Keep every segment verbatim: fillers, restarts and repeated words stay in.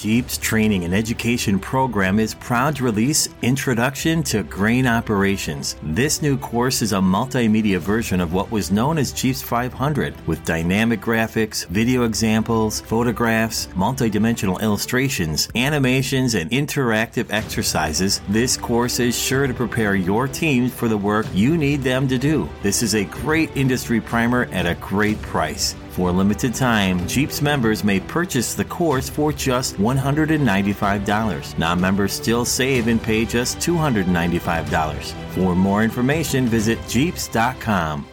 Jeep's training and education program is proud to release Introduction to Grain Operations. This new course is a multimedia version of what was known as Jeep's five hundred, with dynamic graphics, video examples, photographs, multidimensional illustrations, animations, and interactive exercises. This course is sure to prepare your teams for the work you need them to do. This is a great industry primer at a great price. For a limited time, Jeep's members may purchase the course for just one hundred ninety-five dollars. Non-members still save and pay just two hundred ninety-five dollars. For more information, visit jeeps dot com.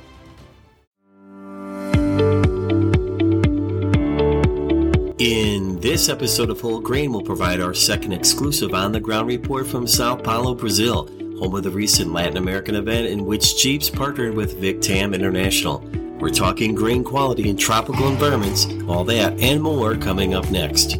In this episode of Whole Grain, we'll provide our second exclusive on-the-ground report from Sao Paulo, Brazil, home of the recent Latin American event in which Jeeps partnered with VicTam International. We're talking grain quality in tropical environments, all that and more coming up next.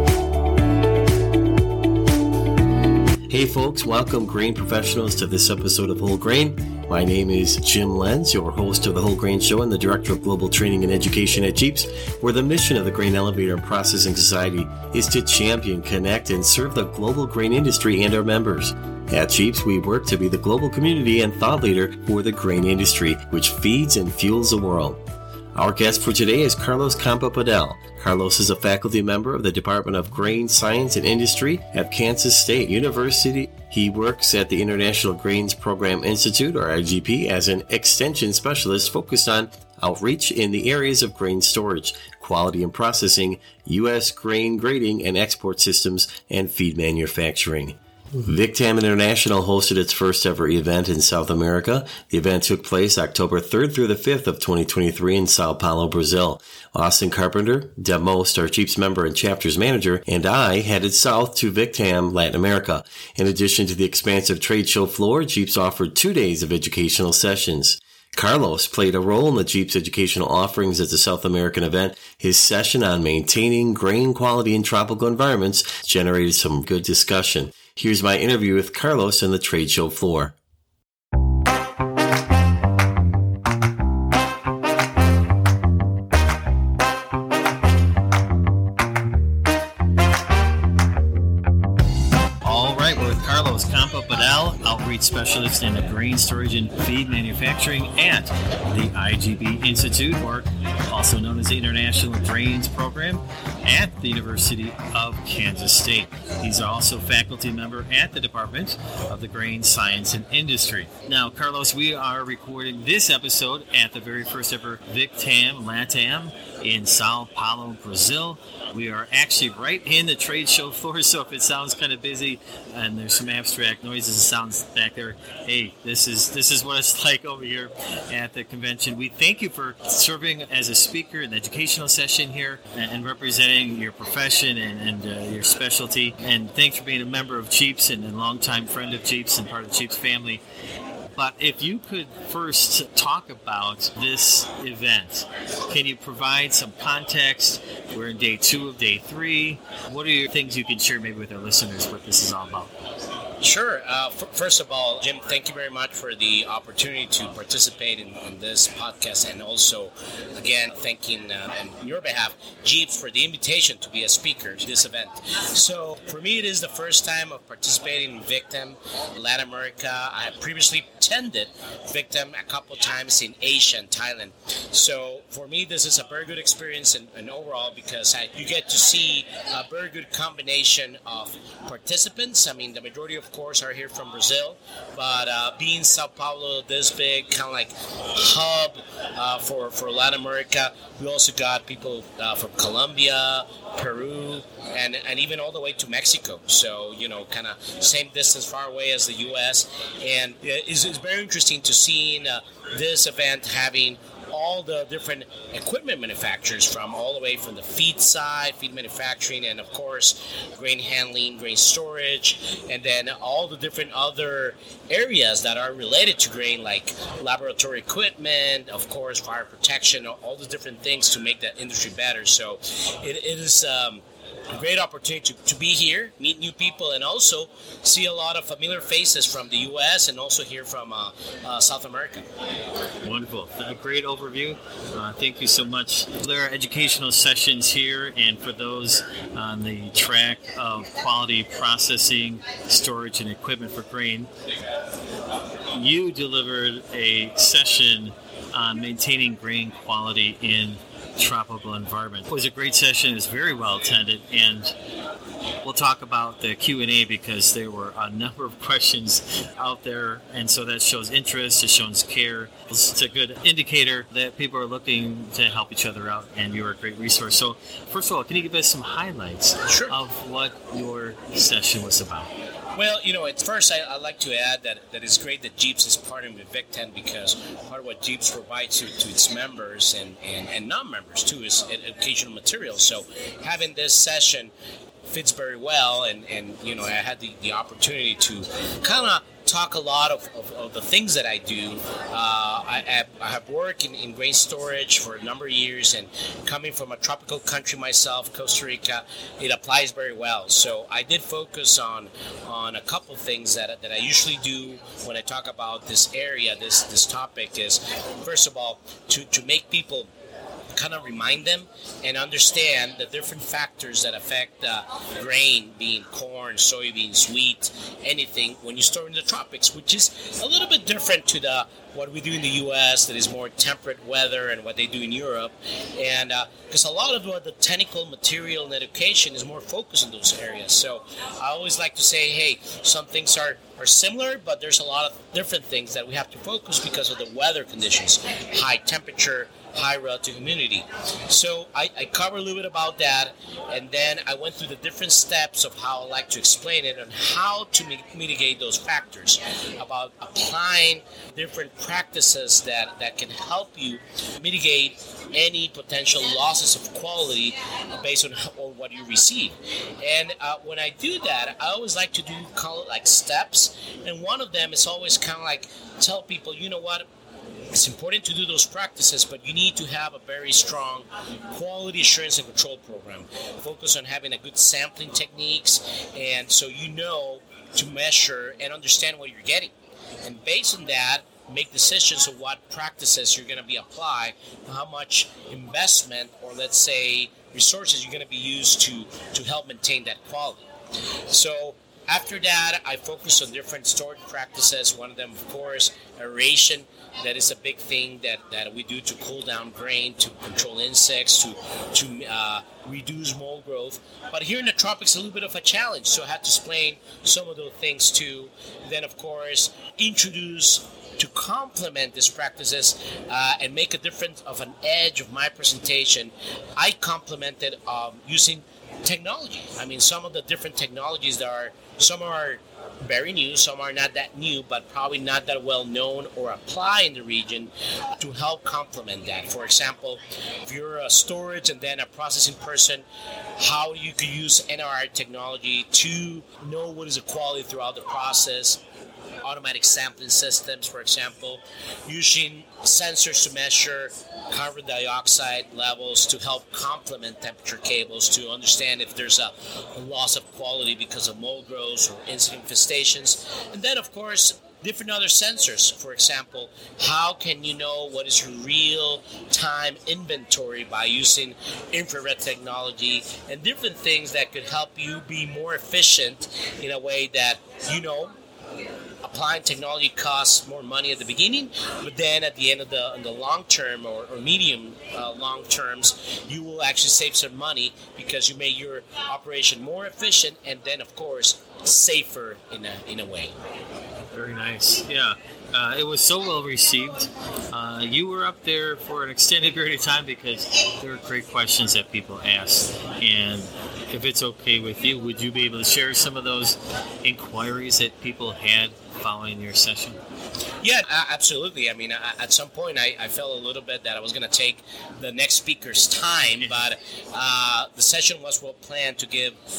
Hey folks, welcome grain professionals to this episode of Whole Grain. My name is Jim Lenz, your host of the Whole Grain Show and the Director of Global Training and Education at Jeeps, where the mission of the Grain Elevator and Processing Society is to champion, connect, and serve the global grain industry and our members. At Jeeps, we work to be the global community and thought leader for the grain industry, which feeds and fuels the world. Our guest for today is Carlos Campopadel. Carlos is a faculty member of the Department of Grain Science and Industry at Kansas State University. He works at the International Grains Program Institute, or I G P, as an extension specialist focused on outreach in the areas of grain storage, quality and processing, U S grain grading and export systems, and feed manufacturing. VicTam International hosted its first ever event in South America. The event took place October third through the fifth of twenty twenty-three in Sao Paulo, Brazil. Austin Carpenter, Deb Most, our Jeeps member and chapters manager, and I headed south to VicTam, Latin America. In addition to the expansive trade show floor, Jeeps offered two days of educational sessions. Carlos played a role in the Jeeps educational offerings at the South American event. His session on maintaining grain quality in tropical environments generated some good discussion. Here's my interview with Carlos on the trade show floor. Carlos Campopadel, Outreach Specialist in the Grain Storage and Feed Manufacturing at the I G P Institute, or also known as the International Grains Program at the University of Kansas State. He's also faculty member at the Department of the Grain Science and Industry. Now, Carlos, we are recording this episode at the very first ever VicTam LATAM in Sao Paulo, Brazil. We are actually right in the trade show floor, so if it sounds kind of busy and there's some abstract noises and sounds back there, hey, this is this is what it's like over here at the convention. We thank you for serving as a speaker in the educational session here and representing your profession and, and uh, your specialty. And thanks for being a member of Jeeps and a longtime friend of Jeeps and part of the Jeeps family. But if you could first talk about this event, can you provide some context? We're in day two of day three. What are your things you can share maybe with our listeners what this is all about? Sure. Uh, f- first of all, Jim, thank you very much for the opportunity to participate in, in this podcast, and also, again, thanking uh, on your behalf, Jeeps, for the invitation to be a speaker to this event. So, for me, it is the first time of participating in VicTam Latin America. I have previously attended VicTam a couple times in Asia and Thailand. So, for me, this is a very good experience and, and overall because I, you get to see a very good combination of participants. I mean, the majority of course, are here from Brazil, but uh, being Sao Paulo this big, kind of like hub uh, for, for Latin America, we also got people uh, from Colombia, Peru, and, and even all the way to Mexico. So, you know, kind of same distance far away as the U S. And it's, it's very interesting to see uh, this event having all the different equipment manufacturers from all the way from the feed side, feed manufacturing, and of course grain handling, grain storage, and then all the different other areas that are related to grain, like laboratory equipment, of course fire protection, all the different things to make that industry better. So it, it is um, a great opportunity to, to be here, meet new people, and also see a lot of familiar faces from the U S and also here from uh, uh, South America. Wonderful. A great overview. Uh, thank you so much. There are educational sessions here, and for those on the track of quality processing, storage, and equipment for grain, you delivered a session on maintaining grain quality in tropical environment. It was a great session. It was very well attended, and we'll talk about the Q and A because there were a number of questions out there, and so that shows interest, it shows care. It's a good indicator that people are looking to help each other out, and you're a great resource. So first of all, can you give us some highlights Sure. of what your session was about? Well, you know, at first I, I'd like to add that, that it's great that Jeeps is partnering with VicTen, because part of what Jeeps provides to, to its members and, and, and non-members too is educational material. So having this session fits very well, and, and you know, I had the, the opportunity to kind of talk a lot of, of, of the things that I do. Uh, I, have, I have worked in, in grain storage for a number of years, and coming from a tropical country myself, Costa Rica, it applies very well. So I did focus on on a couple things that, that I usually do when I talk about this area, this this topic is, first of all, to, to make people kind of remind them and understand the different factors that affect uh, grain, being corn, soybeans, wheat, anything, when you store in the tropics, which is a little bit different to the what we do in the U S that is more temperate weather and what they do in Europe. And because uh, a lot of what the technical material and education is more focused in those areas. So I always like to say, hey, some things are, are similar, but there's a lot of different things that we have to focus because of the weather conditions, high temperature, high relative humidity. So I, I covered a little bit about that, and then I went through the different steps of how I like to explain it and how to mi- mitigate those factors, about applying different practices that, that can help you mitigate any potential losses of quality based on, on what you receive. And uh, when I do that, I always like to do call it like steps, and one of them is always kind of like tell people, you know what, it's important to do those practices, but you need to have a very strong quality assurance and control program. Focus on having a good sampling techniques, and so you know to measure and understand what you're getting. And based on that, make decisions of what practices you're going to be applied, how much investment or let's say resources you're going to be used to, to help maintain that quality. So after that, I focus on different storage practices. One of them, of course, aeration. That is a big thing that, that we do to cool down grain, to control insects, to to uh, reduce mold growth. But here in the tropics, a little bit of a challenge. So I had to explain some of those things too. Then, of course, introduce to complement these practices uh, and make a difference of an edge of my presentation. I complemented um, using technology. I mean, some of the different technologies that are, some are very new, some are not that new, but probably not that well known or apply in the region to help complement that. For example, if you're a storage and then a processing person, how you could use N R I technology to know what is the quality throughout the process. Automatic sampling systems, for example, using sensors to measure carbon dioxide levels to help complement temperature cables to understand if there's a, a loss of quality because of mold growth or insect infestations. And then, of course, different other sensors. For example, how can you know what is your real-time inventory by using infrared technology and different things that could help you be more efficient in a way that, you know, applying technology costs more money at the beginning, but then at the end of the, in the long term or, or medium uh, long terms, you will actually save some money because you made your operation more efficient and then, of course, safer in a in a way. Very nice. Yeah. Uh, it was so well received. Uh, you were up there for an extended period of time because there were great questions that people asked. And if it's okay with you, would you be able to share some of those inquiries that people had following your session? Yeah, absolutely. I mean, at some point, I, I felt a little bit that I was going to take the next speaker's time, but uh, the session was well planned to give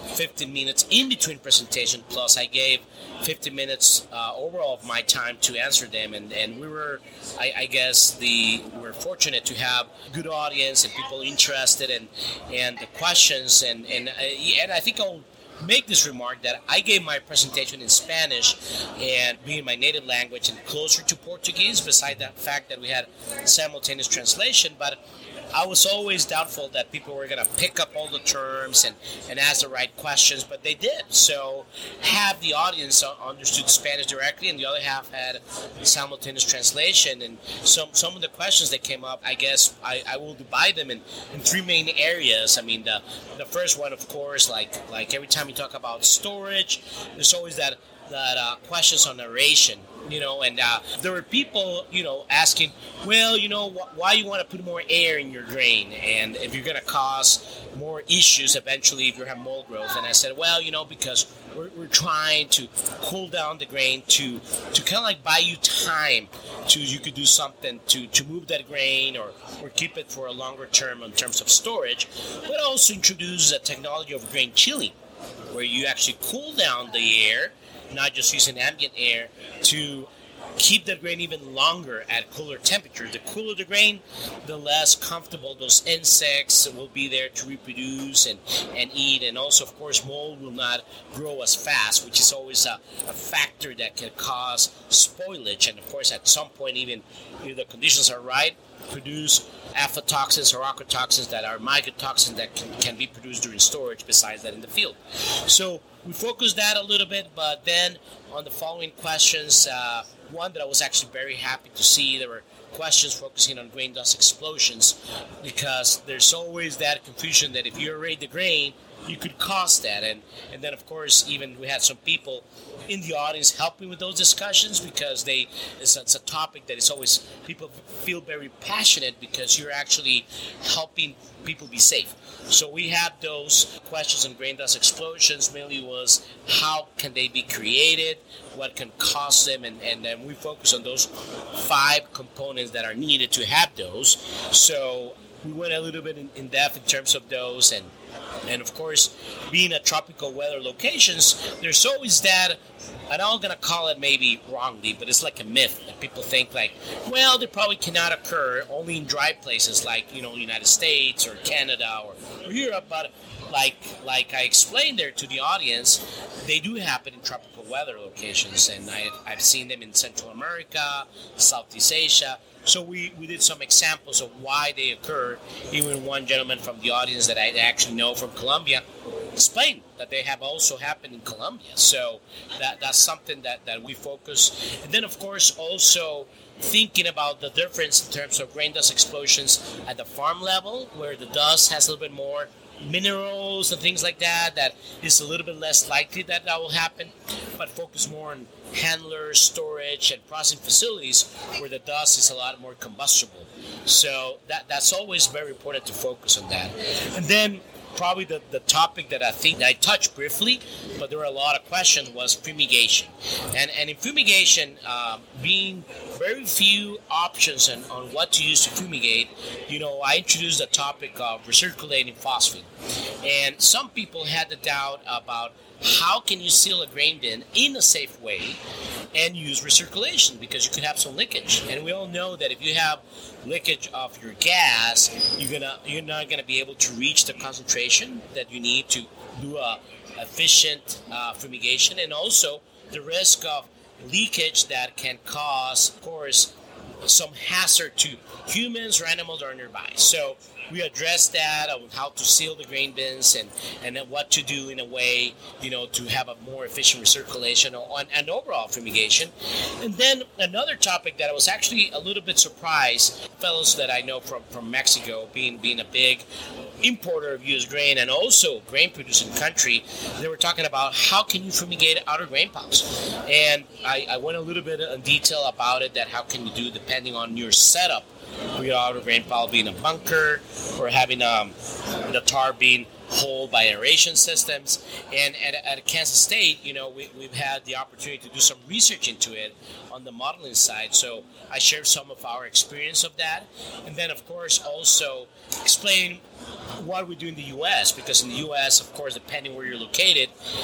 fifteen minutes in between presentation, plus I gave fifteen minutes uh, overall of my time to answer them, and, and we were, I, I guess, the we're fortunate to have good audience and people interested, and and the questions, and and uh, and I think I'll make this remark that I gave my presentation in Spanish, and being my native language and closer to Portuguese, beside that fact that we had simultaneous translation, but I was always doubtful that people were going to pick up all the terms and, and ask the right questions, but they did. So half the audience understood Spanish directly, and the other half had simultaneous translation. And some some of the questions that came up, I guess I, I will divide them in, in three main areas. I mean, the the first one, of course, like like every time you talk about storage, there's always that that uh, questions on narration, you know, and uh, there were people, you know, asking, well, you know, wh- why you want to put more air in your grain, and if you're going to cause more issues eventually if you have mold growth. And I said, well, you know, because we're, we're trying to cool down the grain to to kind of like buy you time to you could do something to, to move that grain or, or keep it for a longer term in terms of storage, but also introduce a technology of grain chilling, where you actually cool down the air, not just using ambient air, to keep the grain even longer at cooler temperatures. The cooler the grain, the less comfortable those insects will be there to reproduce and, and eat. And also, of course, mold will not grow as fast, which is always a, a factor that can cause spoilage. And, of course, at some point, even if the conditions are right, produce aflatoxins or aquatoxins that are mycotoxins that can, can be produced during storage, besides that in the field. So we focused that a little bit, but then on the following questions, uh, one that I was actually very happy to see, there were questions focusing on grain dust explosions, because there's always that confusion that if you aerate the grain, you could cause that. And, and then, of course, even we had some people in the audience helping with those discussions, because they it's, it's a topic that is always, people feel very passionate because you're actually helping people be safe. So we had those questions on grain dust explosions. Mainly was how can they be created, what can cause them, and, and then we focus on those five components that are needed to have those. So we went a little bit in, in depth in terms of those, and and of course, being at tropical weather locations, there's always that, and I'm going to call it maybe wrongly, but it's like a myth that people think like, well, they probably cannot occur only in dry places like, you know, United States or Canada or, or Europe, but like like I explained there to the audience, they do happen in tropical weather locations, and I, I've seen them in Central America, Southeast Asia. So we, we did some examples of why they occur. Even one gentleman from the audience that I actually know from Colombia explained that they have also happened in Colombia. So that that's something that, that we focus. And then, of course, also thinking about the difference in terms of grain dust explosions at the farm level, where the dust has a little bit more minerals and things like that, that is a little bit less likely that that will happen, but focus more on handlers, storage, and processing facilities where the dust is a lot more combustible. So that that's always very important to focus on that. And then probably the, the topic that I think that I touched briefly, but there were a lot of questions, was fumigation. And and in fumigation, uh, being very few options on, on what to use to fumigate, you know, I introduced the topic of recirculating phosphine. And some people had the doubt about how can you seal a grain bin in a safe way and use recirculation, because you could have some leakage. And we all know that if you have leakage of your gas, you're gonna you're not gonna be able to reach the concentration that you need to do a efficient uh, fumigation, and also the risk of leakage that can cause, of course, some hazard to humans or animals that are nearby. So we addressed that on how to seal the grain bins and, and what to do in a way, you know, to have a more efficient recirculation on, and overall fumigation. And then another topic that I was actually a little bit surprised, fellows that I know from, from Mexico, being being a big importer of U S grain and also grain producing country, they were talking about how can you fumigate outer grain piles. And I, I went a little bit in detail about it, that how can you do depending on your setup, for your outer grain pile being a bunker or having um, the tar being whole by aeration systems. And at, at Kansas State, you know, we, we've had the opportunity to do some research into it on the modeling side. So I share some of our experience of that. And then, of course, also explain what we do in the U S, because in the U S, of course, depending where you're located,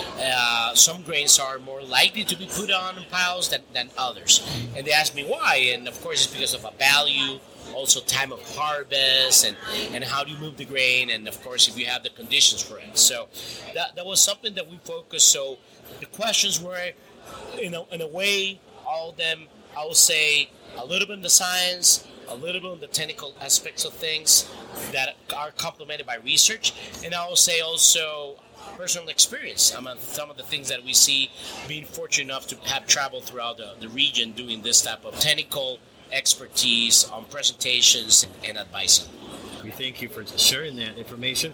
uh, some grains are more likely to be put on piles than, than others. And they ask me why, and of course it's because of a value, also time of harvest, and, and how do you move the grain, and of course if you have the conditions for it. So that, that was something that we focused. So the questions were, in a, in a way, all of them, I would say, a little bit in the science, a little bit on the technical aspects of things that are complemented by research, and I will say also personal experience. I mean, some of the things that we see, being fortunate enough to have traveled throughout the, the region doing this type of technical expertise on presentations and advising. We thank you for sharing that information.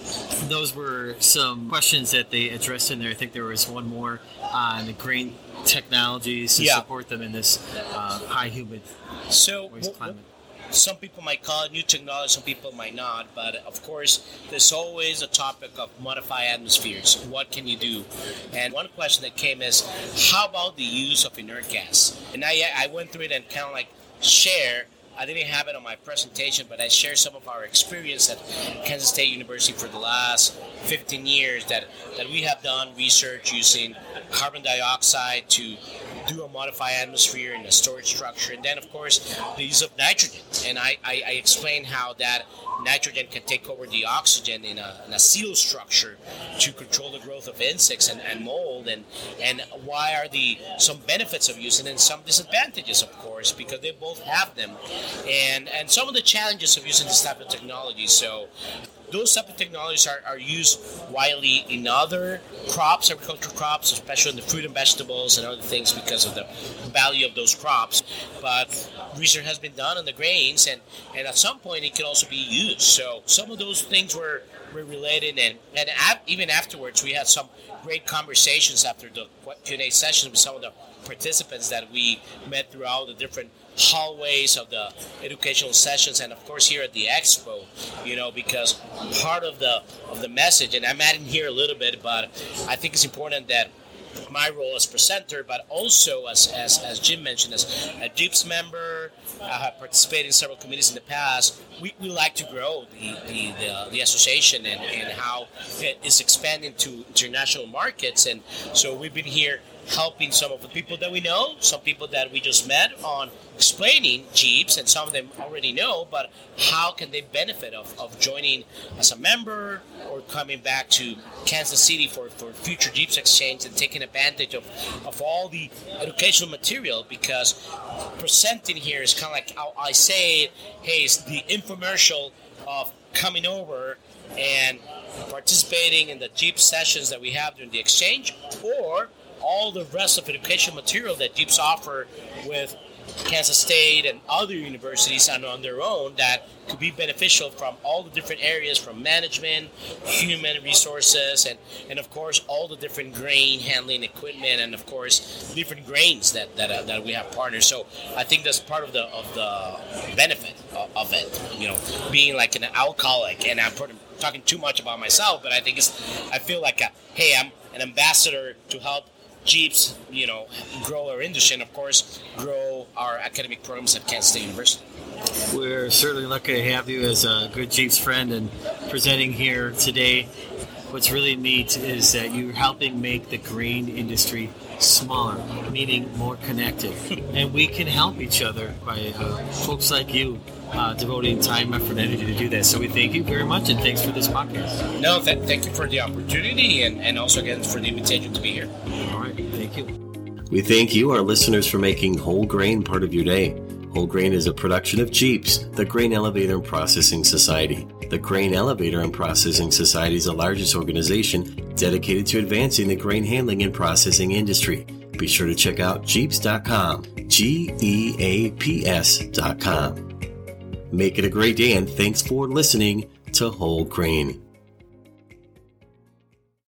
Those were some questions that they addressed in there. I think there was one more on the grain technologies to yeah. support them in this uh, high humid so, moist climate. Some people might call it new technology, some people might not, but of course there's always a topic of modified atmospheres. What can you do? And one question that came is, how about the use of inert gas? And I, I went through it and kind of like share. I didn't have it on my presentation, but I shared some of our experience at Kansas State University for the last fifteen years that, that we have done research using carbon dioxide to do a modified atmosphere in a storage structure. And then, of course, the use of nitrogen. And I, I, I explained how that nitrogen can take over the oxygen in a, in a silo structure to control the growth of insects and, and mold, and, and why are the some benefits of using it and some disadvantages, of course, because they both have them, and, and some of the challenges of using this type of technology. So those type of technologies are, are used widely in other crops, agricultural crops, especially in the fruit and vegetables and other things because of the value of those crops. But research has been done on the grains, and, and at some point it can also be used. So some of those things were, were related, and, and ab- even afterwards we had some great conversations after the Q and A sessions with some of the participants that we met throughout the different hallways of the educational sessions, and of course here at the expo, you know, because part of the of the message, and I'm adding here a little bit, but I think it's important that my role as presenter, but also as as, as Jim mentioned, as a JIPS member, I have participated in several committees in the past. We, we like to grow the the, the, the association and, and how it is expanding to international markets, and so we've been here helping some of the people that we know, some people that we just met, on explaining JIPS, and some of them already know, but how can they benefit of, of joining as a member or coming back to Kansas City for, for future JIPS exchange and taking advantage of, of all the educational material, because presenting here is kind of like how I say it, hey, it's the infomercial of coming over and participating in the JIPS sessions that we have during the exchange, or all the rest of education material that JIPS offer with Kansas State and other universities and on their own that could be beneficial from all the different areas, from management, human resources, and, and of course all the different grain handling equipment, and of course different grains that that, uh, that we have partners. So I think that's part of the of the benefit of, of it, you know, being like an alcoholic. And I'm talking too much about myself, but I think it's I feel like a, hey, I'm an ambassador to help JIPS, you know, grow our industry, and of course grow our academic programs at Kansas State University. We're certainly lucky to have you as a good JIPS friend and presenting here today. What's really neat is that you're helping make the grain industry smaller, meaning more connected. And we can help each other by uh, folks like you uh, devoting time, effort, and energy to do that. So we thank you very much, and thanks for this podcast. No, th- thank you for the opportunity, and, and also again for the invitation to be here. All right, thank you. We thank you, our listeners, for making Whole Grain part of your day. Whole Grain is a production of JIPS, the Grain Elevator and Processing Society. The Grain Elevator and Processing Society is the largest organization dedicated to advancing the grain handling and processing industry. Be sure to check out jeeps dot com, G E A P S dot com. Make it a great day, and thanks for listening to Whole Grain.